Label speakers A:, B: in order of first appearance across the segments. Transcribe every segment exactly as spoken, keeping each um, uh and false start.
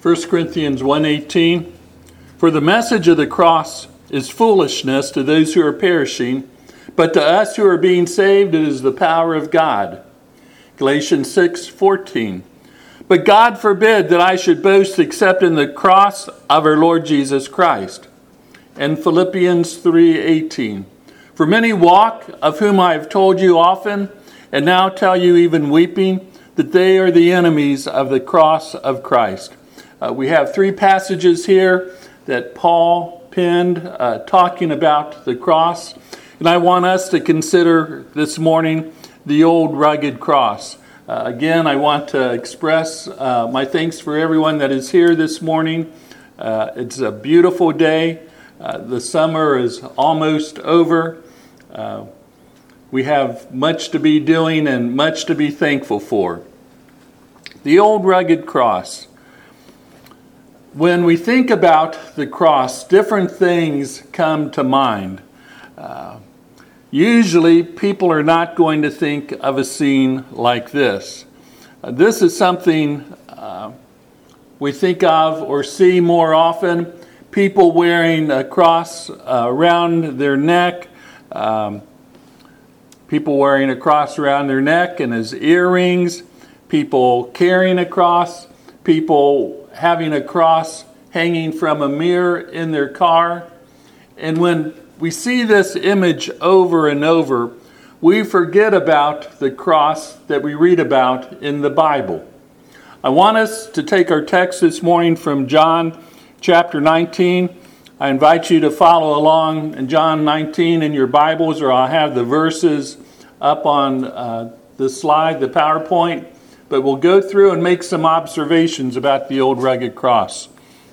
A: First Corinthians one eighteen, for the message of the cross is foolishness to those who are perishing, but to us who are being saved it is the power of God. Galatians six fourteen, but God forbid that I should boast except in the cross of our Lord Jesus Christ. And Philippians three eighteen, for many walk, of whom I have told you often, and now tell you even weeping, that they are the enemies of the cross of Christ. Uh, we have three passages here that Paul penned uh, talking about the cross. And I want us to consider this morning the old rugged cross. Uh, again, I want to express uh, my thanks for everyone that is here this morning. Uh, it's a beautiful day. Uh, the summer is almost over. Uh, we have much to be doing and much to be thankful for. The old rugged cross. When we think about the cross, different things come to mind. Uh, usually, people are not going to think of a scene like this. Uh, this is something uh, we think of or see more often. People wearing a cross uh, around their neck. Um, people wearing a cross around their neck and as earrings. People carrying a cross. People having a cross hanging from a mirror in their car. And when we see this image over and over, we forget about the cross that we read about in the Bible. I want us to take our text this morning from John chapter nineteen. I invite you to follow along in John nineteen in your Bibles, or I'll have the verses up on uh, the slide, the PowerPoint. But we'll go through and make some observations about the old rugged cross.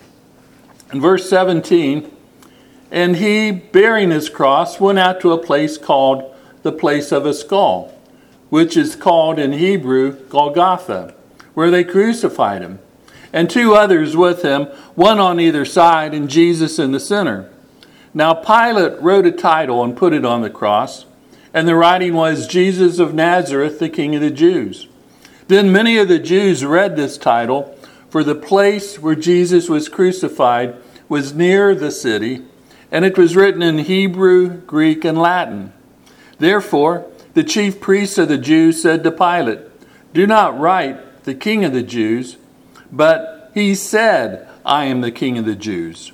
A: In verse seventeen, and he, bearing his cross, went out to a place called the place of a skull, which is called in Hebrew Golgotha, where they crucified him, and two others with him, one on either side, and Jesus in the center. Now Pilate wrote a title and put it on the cross, and the writing was, Jesus of Nazareth, the King of the Jews. Then many of the Jews read this title, for the place where Jesus was crucified was near the city, and it was written in Hebrew, Greek, and Latin. Therefore, the chief priests of the Jews said to Pilate, do not write the King of the Jews, but he said, I am the King of the Jews.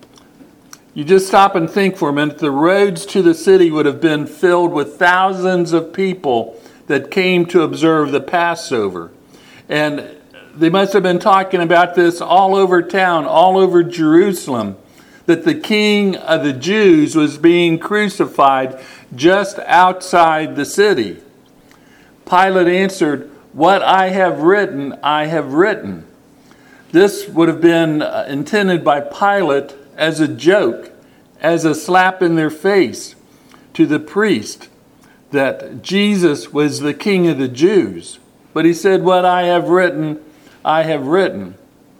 A: You just stop and think for a minute. The roads to the city would have been filled with thousands of people that came to observe the Passover. And they must have been talking about this all over town, all over Jerusalem, that the King of the Jews was being crucified just outside the city. Pilate answered, what I have written, I have written. This would have been intended by Pilate as a joke, as a slap in their face to the priest, that Jesus was the King of the Jews. But he said, what I have written, I have written.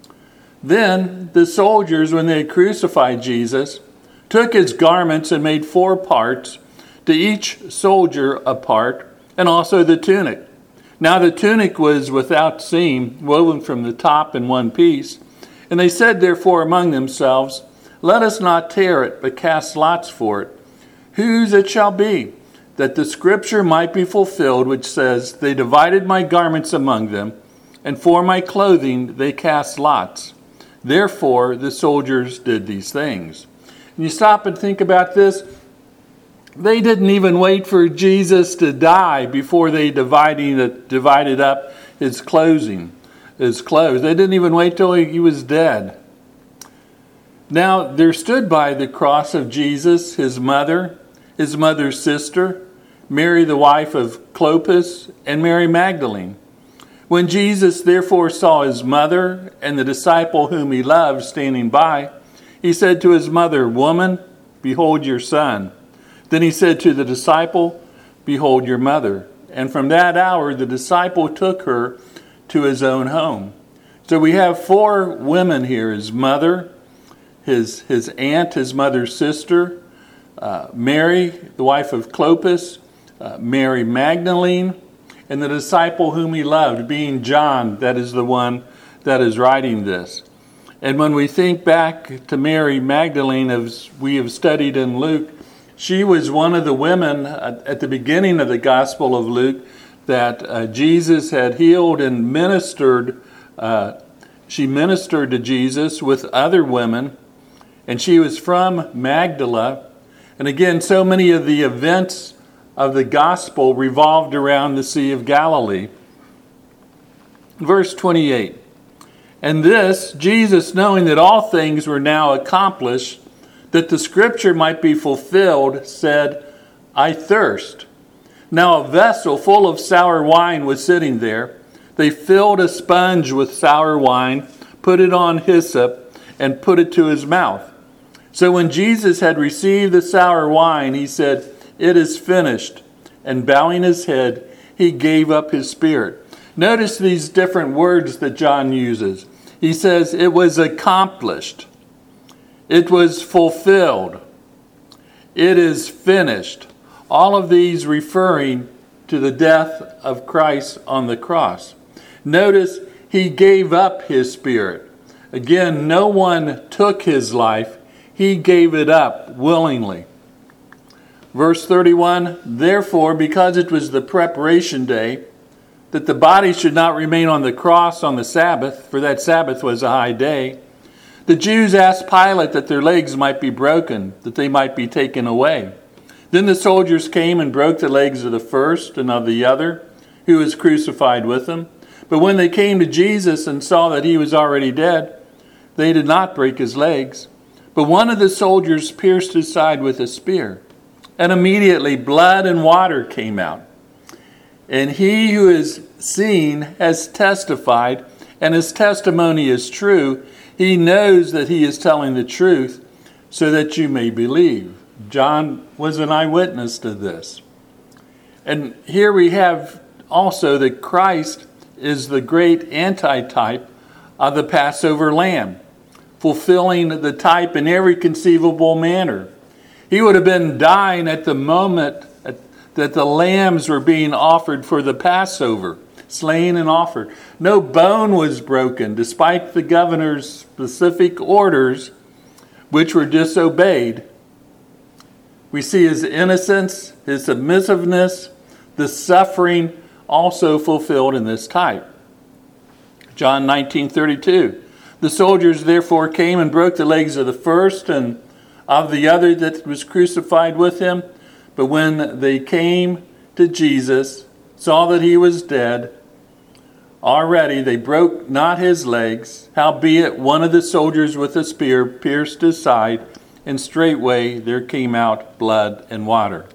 A: Then the soldiers, when they had crucified Jesus, took his garments and made four parts, to each soldier a part, and also the tunic. Now the tunic was without seam, woven from the top in one piece. And they said therefore among themselves, let us not tear it, but cast lots for it, whose it shall be, that the scripture might be fulfilled, which says, they divided my garments among them, and for my clothing they cast lots. Therefore the soldiers did these things. And you stop and think about this. They didn't even wait for Jesus to die before they divided, divided up his clothing, his clothes. They didn't even wait till he was dead. Now there stood by the cross of Jesus his mother, his mother's sister, Mary the wife of Clopas, and Mary Magdalene. When Jesus therefore saw his mother and the disciple whom he loved standing by, he said to his mother, woman, behold your son. Then he said to the disciple, behold your mother. And from that hour the disciple took her to his own home. So we have four women here, his mother, his, his aunt, his mother's sister, uh, Mary, the wife of Clopas, uh, Mary Magdalene, and the disciple whom he loved, being John, that is the one that is writing this. And when we think back to Mary Magdalene, as we have studied in Luke, she was one of the women at the beginning of the Gospel of Luke that uh, Jesus had healed and ministered. Uh, she ministered to Jesus with other women, and she was from Magdala. And again, so many of the events of the Gospel revolved around the Sea of Galilee. Verse twenty-eight. And this, Jesus, knowing that all things were now accomplished, that the scripture might be fulfilled, said, I thirst. Now a vessel full of sour wine was sitting there. They filled a sponge with sour wine, put it on hyssop, and put it to his mouth. So when Jesus had received the sour wine, he said, It is finished. And bowing his head, he gave up his spirit. Notice these different words that John uses. He says, it was accomplished. It was fulfilled. It is finished. All of these referring to the death of Christ on the cross. Notice he gave up his spirit. Again, no one took his life. He gave it up willingly. Verse thirty-one, therefore, because it was the preparation day, that the body should not remain on the cross on the Sabbath, for that Sabbath was a high day, the Jews asked Pilate that their legs might be broken, that they might be taken away. Then the soldiers came and broke the legs of the first and of the other, who was crucified with him. But when they came to Jesus and saw that he was already dead, they did not break his legs. But one of the soldiers pierced his side with a spear, and immediately blood and water came out. And he who is seen has testified, and his testimony is true. He knows that he is telling the truth, so that you may believe. John was an eyewitness to this. And here we have also that Christ is the great antitype of the Passover lamb, fulfilling the type in every conceivable manner. He would have been dying at the moment that the lambs were being offered for the Passover, slain and offered. No bone was broken, despite the governor's specific orders, which were disobeyed. We see his innocence, his submissiveness, the suffering also fulfilled in this type. John nineteen thirty-two. The soldiers therefore came and broke the legs of the first and of the other that was crucified with him. But when they came to Jesus, saw that he was dead, already they broke not his legs. Howbeit one of the soldiers with a spear pierced his side, and straightway there came out blood and water.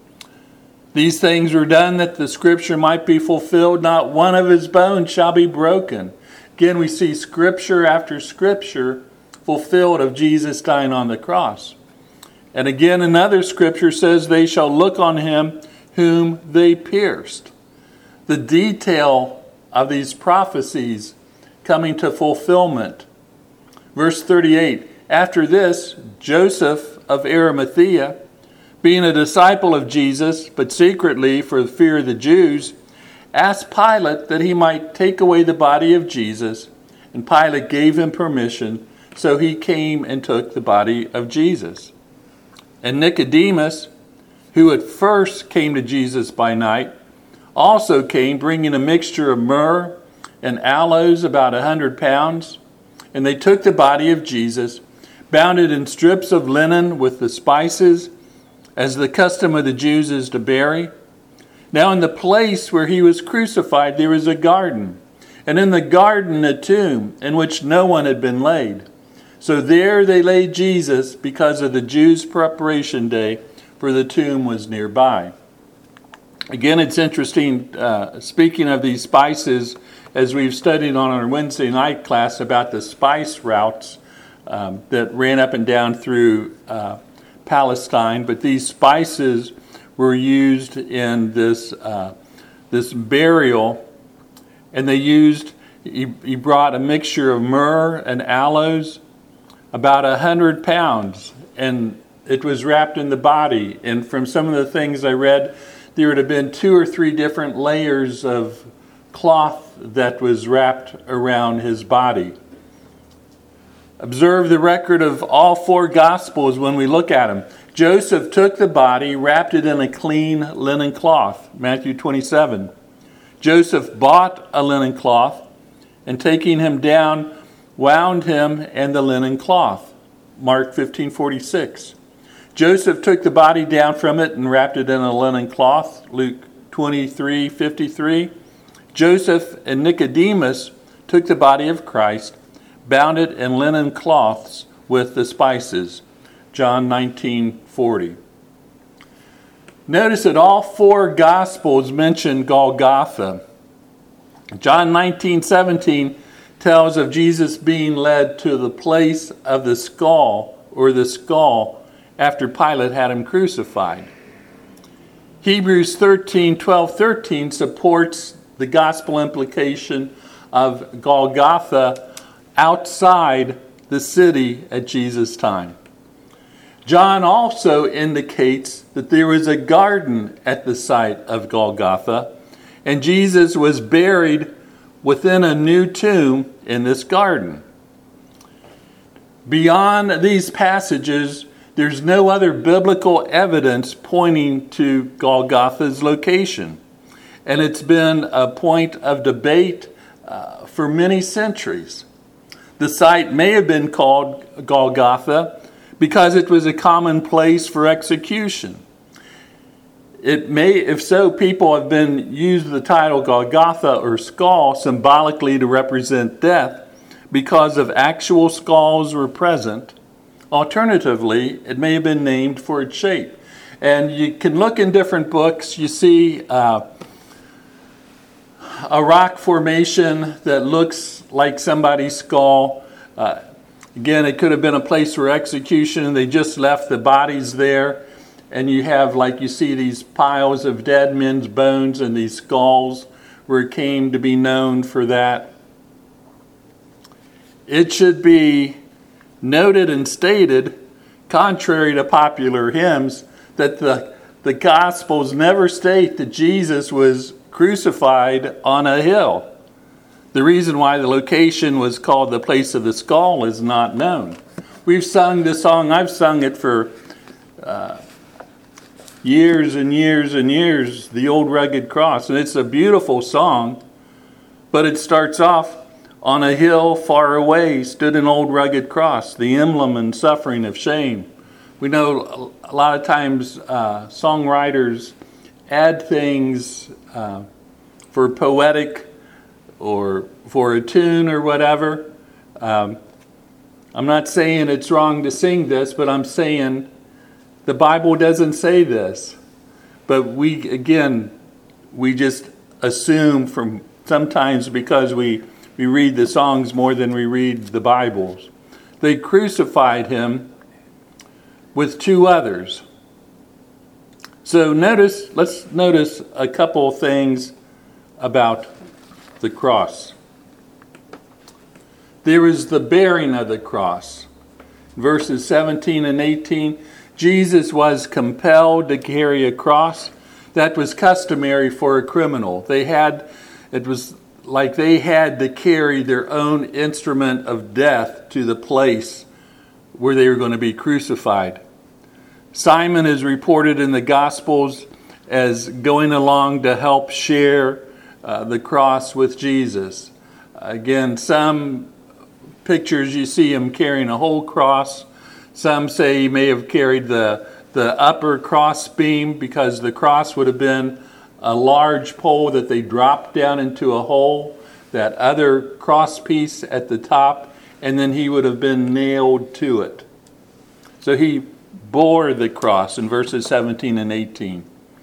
A: These things were done that the scripture might be fulfilled. Not one of his bones shall be broken. Again, we see scripture after scripture fulfilled of Jesus dying on the cross. And again, another scripture says, they shall look on him whom they pierced. The detail of these prophecies coming to fulfillment. Verse thirty-eight, after this, Joseph of Arimathea, being a disciple of Jesus, but secretly for the fear of the Jews, asked Pilate that he might take away the body of Jesus. And Pilate gave him permission, so he came and took the body of Jesus. And Nicodemus, who at first came to Jesus by night, also came bringing a mixture of myrrh and aloes, about a hundred pounds. And they took the body of Jesus, bound it in strips of linen with the spices, as the custom of the Jews is to bury. Now in the place where he was crucified there was a garden, and in the garden a tomb in which no one had been laid. So there they laid Jesus because of the Jews' preparation day, for the tomb was nearby. Again, it's interesting, uh, speaking of these spices, as we've studied on our Wednesday night class about the spice routes um, that ran up and down through uh, Palestine. But these spices were used in this uh, this burial, and they used, he, he brought a mixture of myrrh and aloes, about a hundred pounds, and it was wrapped in the body. And from some of the things I read, there would have been two or three different layers of cloth that was wrapped around his body. Observe the record of all four Gospels when we look at them. Joseph took the body, wrapped it in a clean linen cloth, Matthew twenty-seven. Joseph bought a linen cloth, and taking him down, wound him in the linen cloth, Mark fifteen forty-six. Joseph took the body down from it and wrapped it in a linen cloth, Luke twenty-three fifty-three. Joseph and Nicodemus took the body of Christ, bound it in linen cloths with the spices, John nineteen forty. Notice that all four Gospels mention Golgotha. John nineteen seventeen tells of Jesus being led to the place of the skull, or the skull, after Pilate had him crucified. Hebrews thirteen twelve thirteen supports the gospel implication of Golgotha outside the city at Jesus' time. John also indicates that there was a garden at the site of Golgotha, and Jesus was buried within a new tomb in this garden. Beyond these passages, there's no other biblical evidence pointing to Golgotha's location. And it's been a point of debate uh, for many centuries. The site may have been called Golgotha because it was a common place for execution. It may, if so, people have been used the title Golgotha or skull symbolically to represent death because of actual skulls were present. Alternatively, it may have been named for its shape. And you can look in different books. You see uh, a rock formation that looks like somebody's skull. Uh, again, it could have been a place for execution. They just left the bodies there. And you have, like you see, these piles of dead men's bones and these skulls where it came to be known for that. It should be noted and stated, contrary to popular hymns, that the, the Gospels never state that Jesus was crucified on a hill. The reason why the location was called the place of the skull is not known. We've sung this song, I've sung it for uh, years and years and years, The Old Rugged Cross. And it's a beautiful song, but it starts off, on a hill far away stood an old rugged cross, the emblem and suffering of shame. We know a lot of times uh, songwriters add things uh, for poetic or for a tune or whatever. Um, I'm not saying it's wrong to sing this, but I'm saying the Bible doesn't say this. But we, again, we just assume from sometimes because we, we read the songs more than we read the Bibles. They crucified him with two others. So notice, let's notice a couple of things about the cross. There is the bearing of the cross. Verses seventeen and eighteen, Jesus was compelled to carry a cross. That was customary for a criminal. They had, it was like they had to carry their own instrument of death to the place where they were going to be crucified. Simon is reported in the Gospels as going along to help share uh, the cross with Jesus. Again, some pictures you see him carrying a whole cross. Some say he may have carried the, the upper cross beam because the cross would have been a large pole that they dropped down into a hole, that other cross piece at the top, and then he would have been nailed to it. So he bore the cross in verses seventeen and eighteen.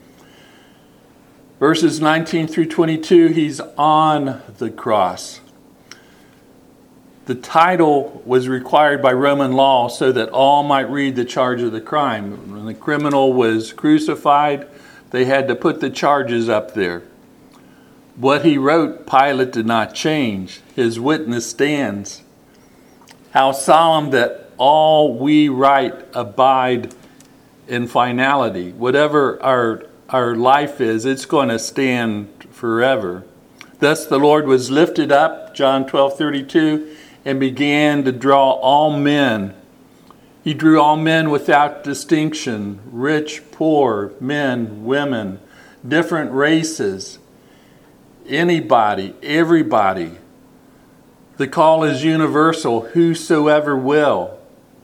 A: Verses nineteen through twenty-two, he's on the cross. The title was required by Roman law so that all might read the charge of the crime. When the criminal was crucified, they had to put the charges up there. What he wrote, Pilate did not change. His witness stands. How solemn that all we write abide in finality. Whatever our, our life is, it's going to stand forever. Thus the Lord was lifted up, John twelve thirty-two, and began to draw all men. He drew all men without distinction, rich, poor, men, women, different races, anybody, everybody. The call is universal, whosoever will.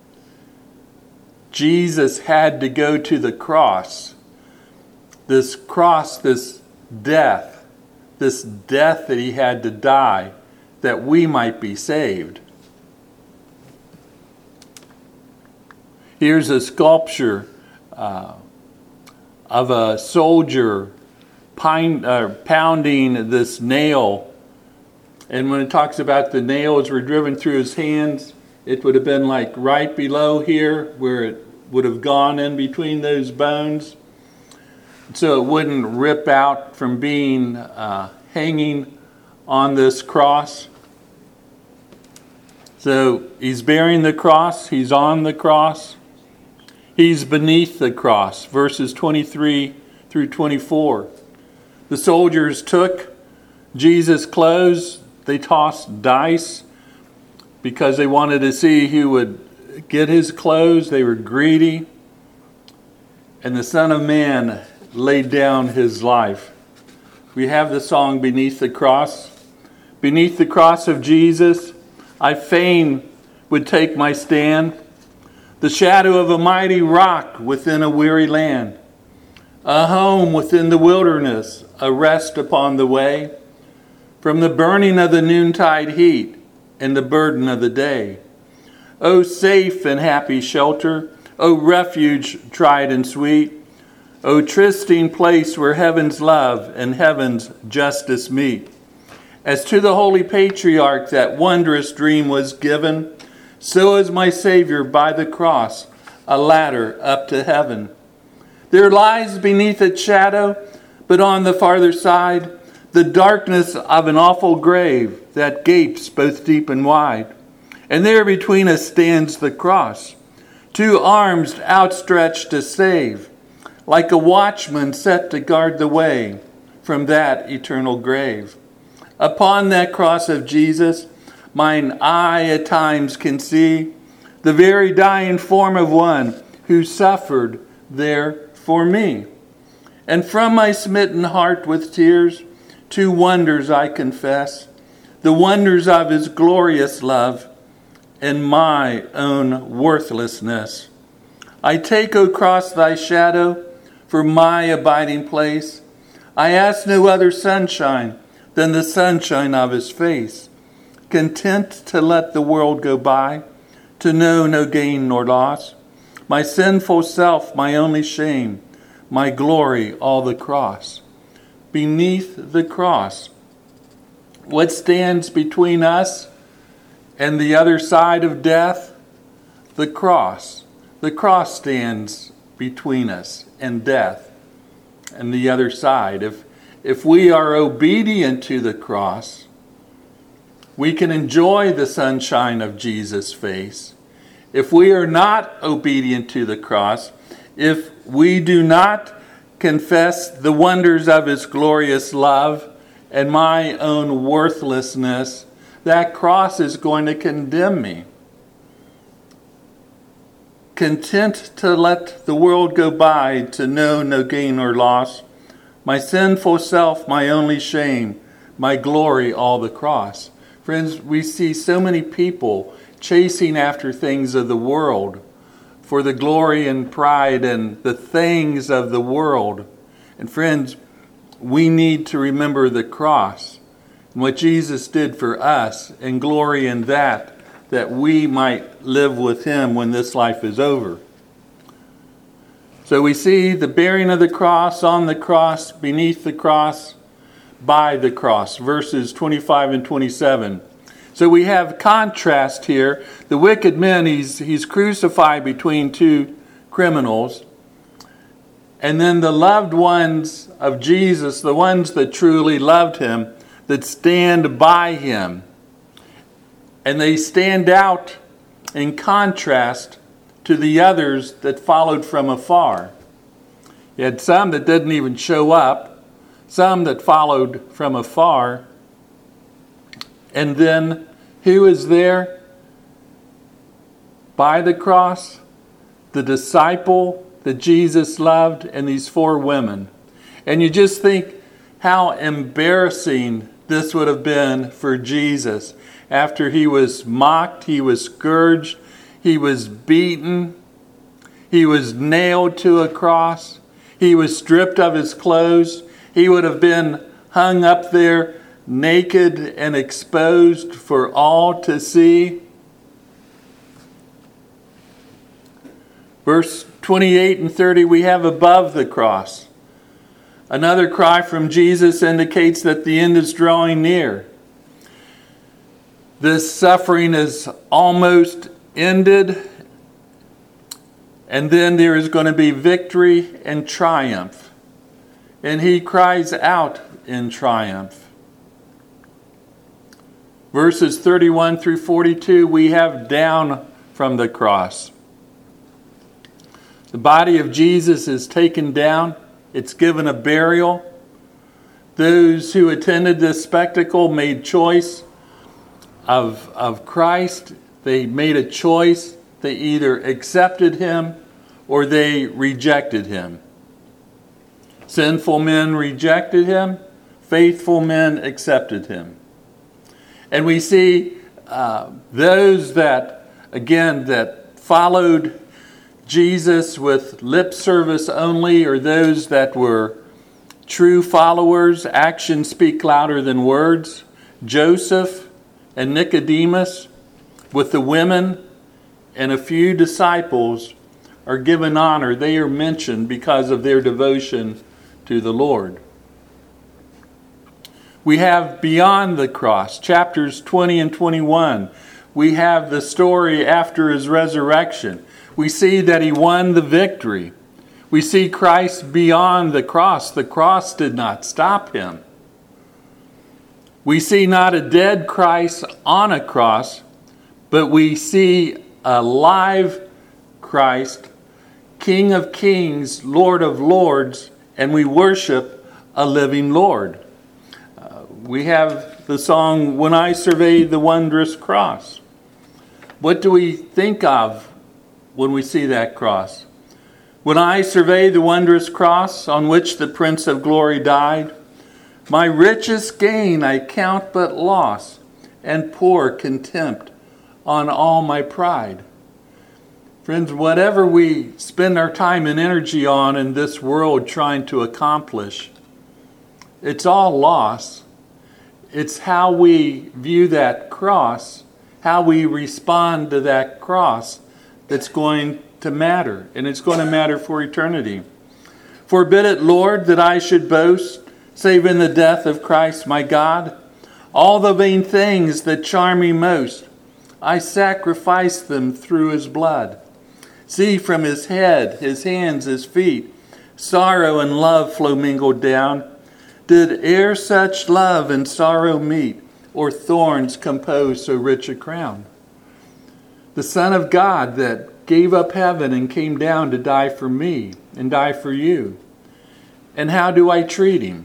A: Jesus had to go to the cross. This cross, this death, this death that he had to die, that we might be saved. Here's a sculpture uh, of a soldier pine, uh, pounding this nail. And when it talks about the nails were driven through his hands, it would have been like right below here where it would have gone in between those bones. So it wouldn't rip out from being uh, hanging on this cross. So he's bearing the cross. He's on the cross. He's beneath the cross. Verses twenty-three through twenty-four. The soldiers took Jesus' clothes. They tossed dice because they wanted to see who would get his clothes. They were greedy. And the Son of Man laid down his life. We have the song Beneath the Cross. Beneath the cross of Jesus, I fain would take my stand. The shadow of a mighty rock within a weary land. A home within the wilderness, a rest upon the way. From the burning of the noontide heat and the burden of the day. O safe and happy shelter, O refuge tried and sweet, O trysting place where heaven's love and heaven's justice meet. As to the holy patriarch that wondrous dream was given, so is my Savior by the cross, a ladder up to heaven. There lies beneath its shadow, but on the farther side, the darkness of an awful grave that gapes both deep and wide. And there between us stands the cross, two arms outstretched to save, like a watchman set to guard the way from that eternal grave. Upon that cross of Jesus, mine eye at times can see the very dying form of one who suffered there for me. And from my smitten heart with tears, two wonders I confess, the wonders of his glorious love and my own worthlessness. I take, O cross, thy shadow for my abiding place. I ask no other sunshine than the sunshine of his face. Content to let the world go by, to know no gain nor loss. My sinful self, my only shame, my glory, all the cross. Beneath the cross, what stands between us and the other side of death? The cross. The cross stands between us and death and the other side. If, if we are obedient to the cross, we can enjoy the sunshine of Jesus' face. If we are not obedient to the cross, if we do not confess the wonders of his glorious love and my own worthlessness, that cross is going to condemn me. Content to let the world go by, to know no gain or loss. My sinful self, my only shame, my glory, all the cross. Friends, we see so many people chasing after things of the world for the glory and pride and the things of the world. And friends, we need to remember the cross and what Jesus did for us and glory in that, that we might live with him when this life is over. So we see the bearing of the cross, on the cross, beneath the cross, by the cross, verses twenty-five and twenty-seven. So we have contrast here. The wicked man, he's, he's crucified between two criminals. And then the loved ones of Jesus, the ones that truly loved him, that stand by him. And they stand out in contrast to the others that followed from afar. You had some that didn't even show up, some that followed from afar, and then Who is there by the cross? The disciple that Jesus loved and these four women. And you just think how embarrassing this would have been for Jesus after he was mocked, he was scourged, he was beaten, he was nailed to a cross, he was stripped of his clothes, he would have been hung up there naked and exposed for all to see. Verse twenty-eight and thirty we have above the cross. Another cry from Jesus indicates that the end is drawing near. This suffering is almost ended, and then there is going to be victory and triumph. And he cries out in triumph. Verses thirty-one through forty-two, we have down from the cross. The body of Jesus is taken down. It's given a burial. Those who attended this spectacle made choice of, of Christ. They made a choice. They either accepted him or they rejected him. Sinful men rejected him. Faithful men accepted him. And we see uh, those that, again, that followed Jesus with lip service only, or those that were true followers. Actions speak louder than words. Joseph and Nicodemus, with the women and a few disciples, are given honor. They are mentioned because of their devotion to the Lord. We have beyond the cross, chapters twenty and twenty-one. We have the story after his resurrection. We see that he won the victory. We see Christ beyond the cross. The cross did not stop him. We see not a dead Christ on a cross, but we see a live Christ, King of kings, Lord of lords, and we worship a living Lord. Uh, we have the song, When I Survey the Wondrous Cross. What do we think of when we see that cross? When I survey the wondrous cross on which the Prince of Glory died, my richest gain I count but loss, and pour contempt on all my pride. Friends, whatever we spend our time and energy on in this world trying to accomplish, it's all loss. It's how we view that cross, how we respond to that cross, that's going to matter, and it's going to matter for eternity. Forbid it, Lord, that I should boast, save in the death of Christ my God. All the vain things that charm me most, I sacrifice them through his blood. See, from his head, his hands, his feet, sorrow and love flow mingled down. Did e'er such love and sorrow meet, or thorns compose so rich a crown? The Son of God that gave up heaven and came down to die for me and die for you. And how do I treat him?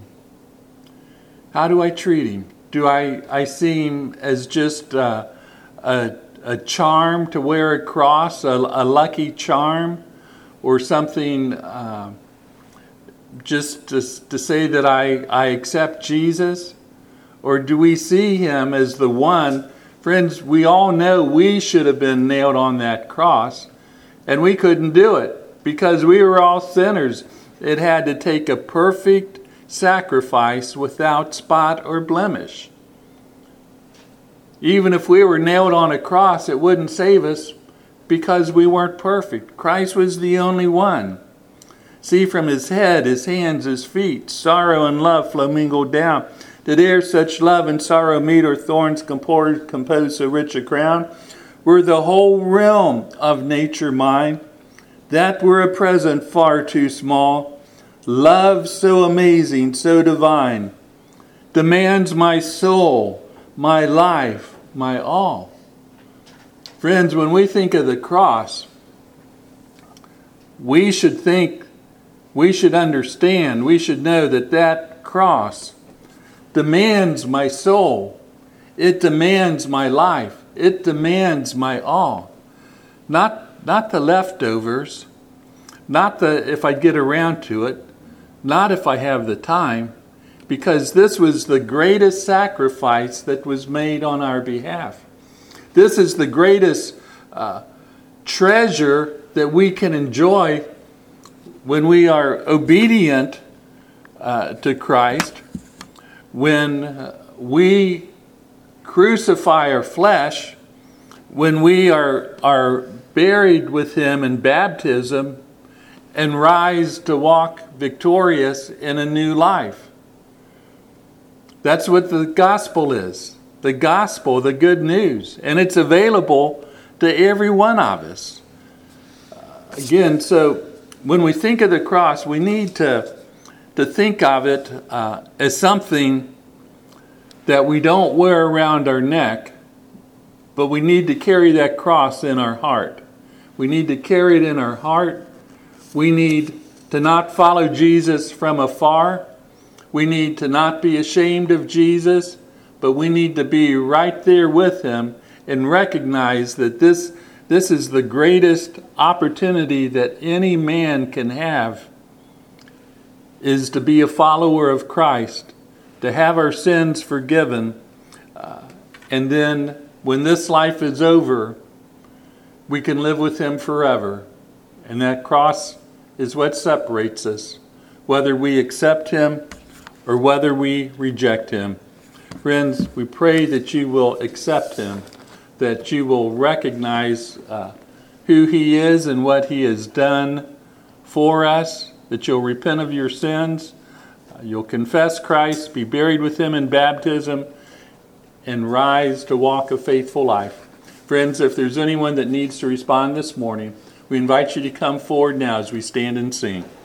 A: How do I treat him? Do I, I see him as just uh, a, a charm to wear a cross, a, a lucky charm, or something uh, just to, to say that I, I accept Jesus? Or do we see him as the one? Friends, we all know we should have been nailed on that cross, and we couldn't do it because we were all sinners. It had to take a perfect sacrifice without spot or blemish. Even if we were nailed on a cross, it wouldn't save us because we weren't perfect. Christ was the only one. See, from his head, his hands, his feet, sorrow and love flow mingled down. Did e'er such love and sorrow meet, or thorns compose so rich a crown? Were the whole realm of nature mine, that were a present far too small. Love so amazing, so divine, demands my soul, my life, my all. Friends, when we think of the cross, we should think, we should understand, we should know that that cross demands my soul. It demands my life. It demands my all. Not, not the leftovers, not the if I get around to it, not if I have the time, because this was the greatest sacrifice that was made on our behalf. This is the greatest uh, treasure that we can enjoy when we are obedient uh, to Christ, when uh, we crucify our flesh, when we are, are buried with Him in baptism and rise to walk victorious in a new life. That's what the gospel is. The gospel, the good news. And it's available to every one of us. Uh, again, so when we think of the cross, we need to, to think of it uh, as something that we don't wear around our neck, but we need to carry that cross in our heart. We need to carry it in our heart. We need to not follow Jesus from afar. We need to not be ashamed of Jesus, but we need to be right there with Him and recognize that this, this is the greatest opportunity that any man can have, is to be a follower of Christ, to have our sins forgiven, uh, and then when this life is over, we can live with Him forever. And that cross is what separates us, whether we accept Him or whether we reject Him. Friends, we pray that you will accept Him, that you will recognize uh, who He is and what He has done for us, that you'll repent of your sins, uh, you'll confess Christ, be buried with Him in baptism, and rise to walk a faithful life. Friends, if there's anyone that needs to respond this morning, we invite you to come forward now as we stand and sing.